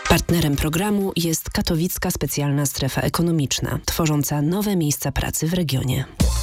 Partnerem programu jest Katowicka Specjalna Strefa Ekonomiczna, tworząca nowe miejsca pracy w regionie.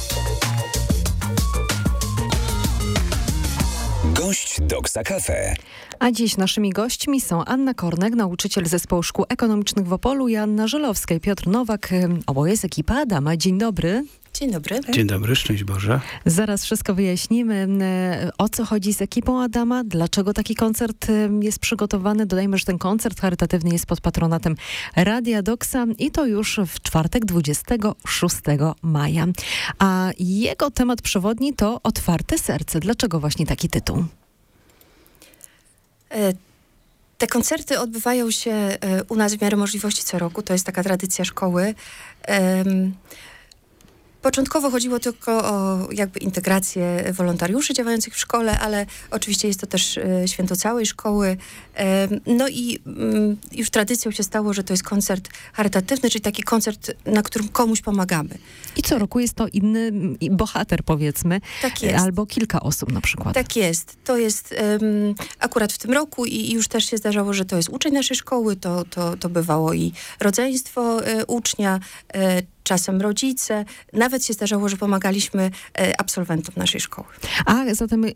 Gość Doksa Cafe. A dziś naszymi gośćmi są Anna Kornek, nauczyciel Zespołu Szkół Ekonomicznych w Opolu, i Anna Żelowska i Piotr Nowak, oboje z ekipy Adama. Dzień dobry. Dzień dobry. Dzień dobry, szczęść Boże. Zaraz wszystko wyjaśnimy. O co chodzi z ekipą Adama? Dlaczego taki koncert jest przygotowany? Dodajmy, że ten koncert charytatywny jest pod patronatem Radia Doksa i to już w czwartek 26 maja. A jego temat przewodni to Otwarte serce. Dlaczego właśnie taki tytuł? Te koncerty odbywają się u nas w miarę możliwości co roku. To jest taka tradycja szkoły. Początkowo chodziło tylko o jakby integrację wolontariuszy działających w szkole, ale oczywiście jest to też święto całej szkoły. No i już tradycją się stało, że to jest koncert charytatywny, czyli taki koncert, na którym komuś pomagamy. I co roku jest to inny bohater, powiedzmy. Tak jest. Albo kilka osób na przykład. Tak jest. To jest akurat w tym roku i już też się zdarzało, że to jest uczeń naszej szkoły, to bywało i rodzeństwo ucznia, czasem rodzice. Nawet się zdarzało, że pomagaliśmy absolwentom naszej szkoły. A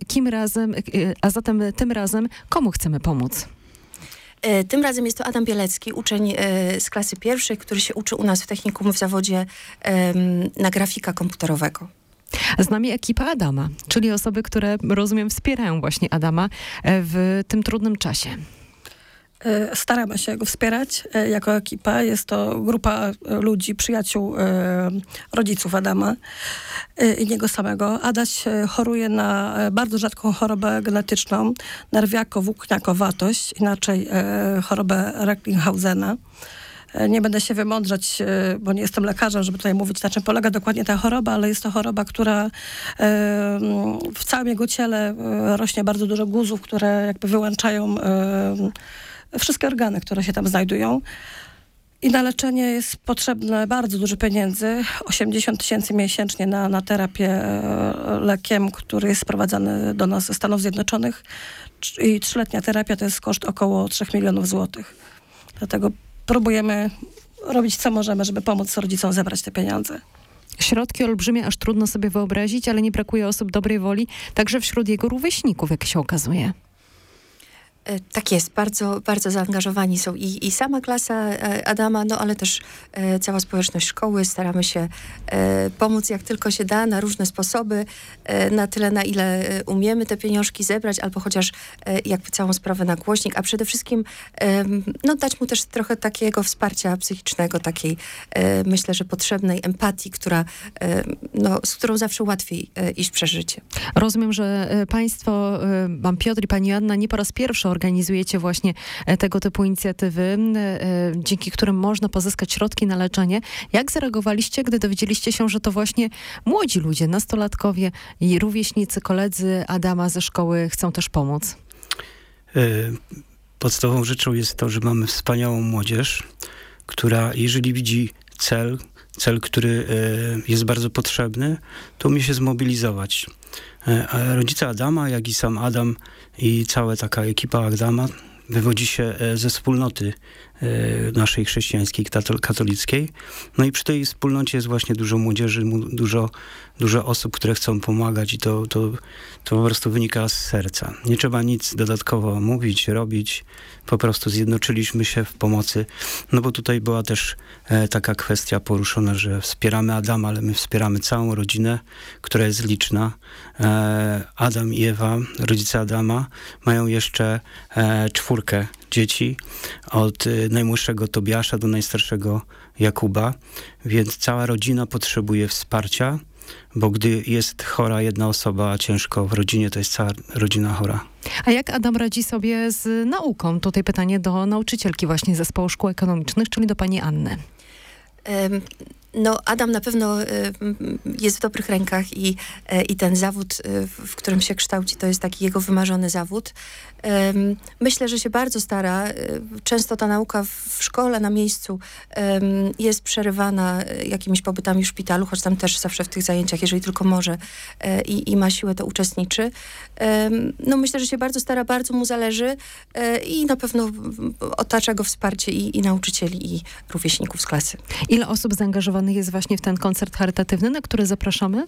zatem tym razem komu chcemy pomóc? Tym razem jest to Adam Bielecki, uczeń z klasy pierwszej, który się uczy u nas w technikum w zawodzie na grafika komputerowego. Z nami ekipa Adama, czyli osoby, które, rozumiem, wspierają właśnie Adama w tym trudnym czasie. Staramy się go wspierać jako ekipa. Jest to grupa ludzi, przyjaciół rodziców Adama i niego samego. Adaś choruje na bardzo rzadką chorobę genetyczną, nerwiako-włókniakowatość, inaczej chorobę Recklinghausen'a. Nie będę się wymądrzać, bo nie jestem lekarzem, żeby tutaj mówić, na czym polega dokładnie ta choroba, ale jest to choroba, która w całym jego ciele rośnie bardzo dużo guzów, które jakby wyłączają wszystkie organy, które się tam znajdują. I na leczenie jest potrzebne bardzo dużo pieniędzy. 80 000 miesięcznie na terapię lekiem, który jest sprowadzany do nas ze Stanów Zjednoczonych. I 3-letnia terapia to jest koszt około 3 milionów złotych. Dlatego próbujemy robić co możemy, żeby pomóc rodzicom zebrać te pieniądze. Środki olbrzymie, aż trudno sobie wyobrazić, ale nie brakuje osób dobrej woli, także wśród jego rówieśników, jak się okazuje. Tak jest, bardzo, bardzo zaangażowani są i sama klasa Adama, no ale też cała społeczność szkoły. Staramy się pomóc jak tylko się da, na różne sposoby, na tyle, na ile umiemy te pieniążki zebrać, albo chociaż jakby całą sprawę na głośnik, a przede wszystkim no, dać mu też trochę takiego wsparcia psychicznego, takiej myślę, że potrzebnej empatii, no, z którą zawsze łatwiej iść przez życie. Rozumiem, że państwo, pan Piotr i pani Anna, nie po raz pierwszy organizujecie właśnie tego typu inicjatywy, dzięki którym można pozyskać środki na leczenie. Jak zareagowaliście, gdy dowiedzieliście się, że to właśnie młodzi ludzie, nastolatkowie i rówieśnicy, koledzy Adama ze szkoły chcą też pomóc? Podstawową rzeczą jest to, że mamy wspaniałą młodzież, która jeżeli widzi cel, który jest bardzo potrzebny, to umie się zmobilizować. A rodzice Adama, jak i sam Adam i cała taka ekipa Adama wywodzi się ze wspólnoty naszej chrześcijańskiej, katolickiej. No i przy tej wspólnocie jest właśnie dużo młodzieży, dużo osób, które chcą pomagać i to po prostu wynika z serca. Nie trzeba nic dodatkowo mówić, robić. Po prostu zjednoczyliśmy się w pomocy. No bo tutaj była też taka kwestia poruszona, że wspieramy Adama, ale my wspieramy całą rodzinę, która jest liczna. Adam i Ewa, rodzice Adama, mają jeszcze 4 dzieci, od najmłodszego Tobiasza do najstarszego Jakuba, więc cała rodzina potrzebuje wsparcia, bo gdy jest chora jedna osoba ciężko w rodzinie, to jest cała rodzina chora. A jak Adam radzi sobie z nauką? Tutaj pytanie do nauczycielki właśnie Zespołu Szkół Ekonomicznych, czyli do pani Anny. No, Adam na pewno jest w dobrych rękach i ten zawód, w którym się kształci, to jest taki jego wymarzony zawód. Myślę, że się bardzo stara. Często ta nauka w szkole, na miejscu jest przerywana jakimiś pobytami w szpitalu, choć tam też zawsze w tych zajęciach, jeżeli tylko może i ma siłę, to uczestniczy. No, myślę, że się bardzo stara, bardzo mu zależy i na pewno otacza go wsparcie i nauczycieli, i rówieśników z klasy. Ile osób zaangażowanych jest właśnie w ten koncert charytatywny, na który zapraszamy?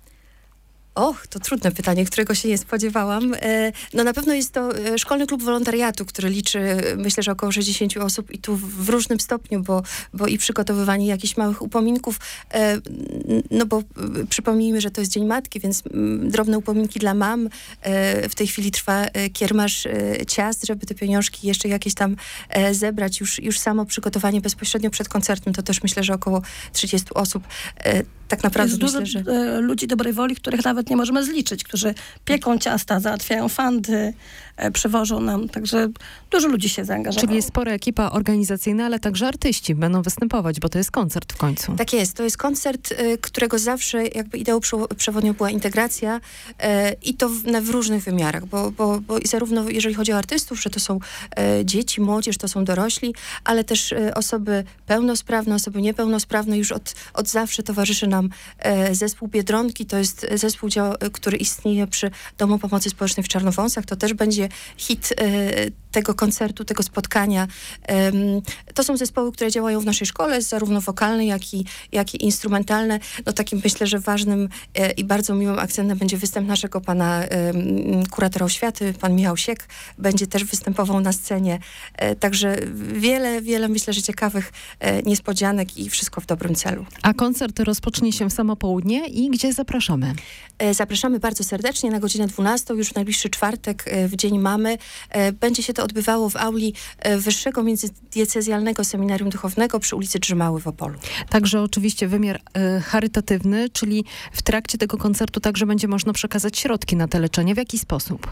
To trudne pytanie, którego się nie spodziewałam. No na pewno jest to Szkolny Klub Wolontariatu, który liczy, myślę, że około 60 osób i tu w różnym stopniu, bo i przygotowywanie jakichś małych upominków, no bo przypomnijmy, że to jest Dzień Matki, więc drobne upominki dla mam. W tej chwili trwa kiermasz ciast, żeby te pieniążki jeszcze jakieś tam zebrać. Już samo przygotowanie bezpośrednio przed koncertem, to też myślę, że około 30 osób. Tak naprawdę jest myślę, dużo że ludzi dobrej woli, których nawet nie możemy zliczyć, którzy pieką ciasta, załatwiają fandy, przywożą nam, także dużo ludzi się zaangażowało. Czyli jest spora ekipa organizacyjna, ale także artyści będą występować, bo to jest koncert w końcu. Tak jest, to jest koncert, którego zawsze jakby ideą przewodnią była integracja i to w różnych wymiarach, bo zarówno jeżeli chodzi o artystów, że to są dzieci, młodzież, to są dorośli, ale też osoby pełnosprawne, osoby niepełnosprawne. Już od zawsze towarzyszy nam zespół Biedronki, to jest zespół, który istnieje przy Domu Pomocy Społecznej w Czarnowąsach. To też będzie hit tego koncertu, tego spotkania. To są zespoły, które działają w naszej szkole, zarówno wokalne, jak i instrumentalne. No takim myślę, że ważnym i bardzo miłym akcentem będzie występ naszego pana kuratora oświaty, pan Michał Siek. Będzie też występował na scenie. Także wiele myślę, że ciekawych niespodzianek i wszystko w dobrym celu. A koncert rozpocznie się w samo południe i gdzie zapraszamy? Zapraszamy bardzo serdecznie na godzinę 12, już w najbliższy czwartek, w Dzień Mamy. Będzie się to odbywało w auli Wyższego Międzydiecezjalnego Seminarium Duchownego przy ulicy Drzymały w Opolu. Także oczywiście wymiar charytatywny, czyli w trakcie tego koncertu także będzie można przekazać środki na te leczenie. W jaki sposób?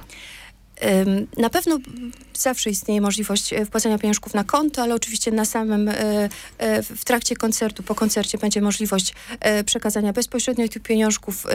Na pewno zawsze istnieje możliwość wpłacania pieniążków na konto, ale oczywiście w trakcie koncertu, po koncercie będzie możliwość przekazania bezpośrednio tych pieniążków,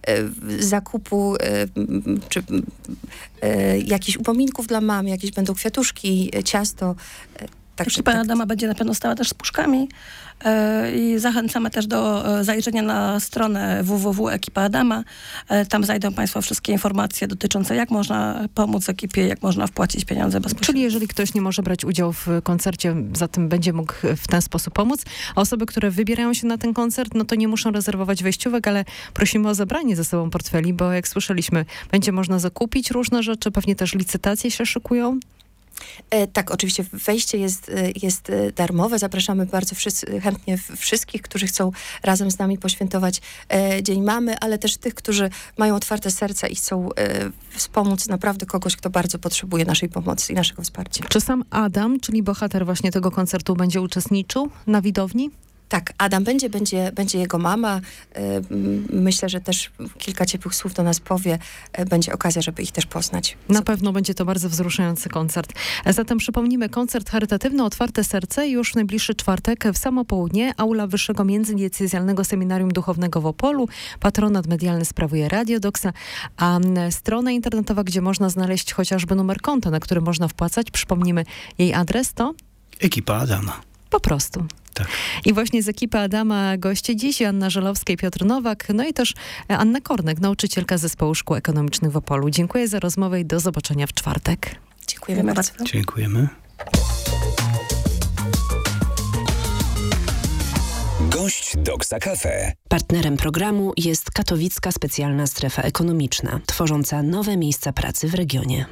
zakupu czy jakichś upominków dla mam, jakieś będą kwiatuszki, ciasto. Ekipa Adama będzie na pewno stała też z puszkami i zachęcamy też do zajrzenia na stronę www.ekipa Adama. Tam znajdą Państwo wszystkie informacje dotyczące, jak można pomóc ekipie, jak można wpłacić pieniądze bezpośrednio. Czyli jeżeli ktoś nie może brać udziału w koncercie, zatem będzie mógł w ten sposób pomóc. A osoby, które wybierają się na ten koncert, no to nie muszą rezerwować wejściówek, ale prosimy o zabranie ze sobą portfeli, bo jak słyszeliśmy, będzie można zakupić różne rzeczy, pewnie też licytacje się szykują. Tak, oczywiście wejście jest darmowe. Zapraszamy bardzo chętnie wszystkich, którzy chcą razem z nami poświętować Dzień Mamy, ale też tych, którzy mają otwarte serca i chcą wspomóc naprawdę kogoś, kto bardzo potrzebuje naszej pomocy i naszego wsparcia. Czy sam Adam, czyli bohater właśnie tego koncertu, będzie uczestniczył na widowni? Tak, Adam będzie jego mama. Myślę, że też kilka ciepłych słów do nas powie. Będzie okazja, żeby ich też poznać. Na pewno będzie to bardzo wzruszający koncert. Zatem przypomnijmy, koncert charytatywny Otwarte Serce już w najbliższy czwartek w samo południe. Aula Wyższego Międzydiecezjalnego Seminarium Duchownego w Opolu. Patronat medialny sprawuje Radio Doksa, a strona internetowa, gdzie można znaleźć chociażby numer konta, na który można wpłacać, przypomnijmy, jej adres to? Ekipa Adama. Po prostu. Tak. I właśnie z ekipy Adama goście dziś Anna Żelowska i Piotr Nowak, no i też Anna Kornek, nauczycielka Zespołu Szkół Ekonomicznych w Opolu. Dziękuję za rozmowę i do zobaczenia w czwartek. Dziękujemy bardzo. Dziękujemy. Gość Doksa Cafe. Partnerem programu jest Katowicka Specjalna Strefa Ekonomiczna, tworząca nowe miejsca pracy w regionie.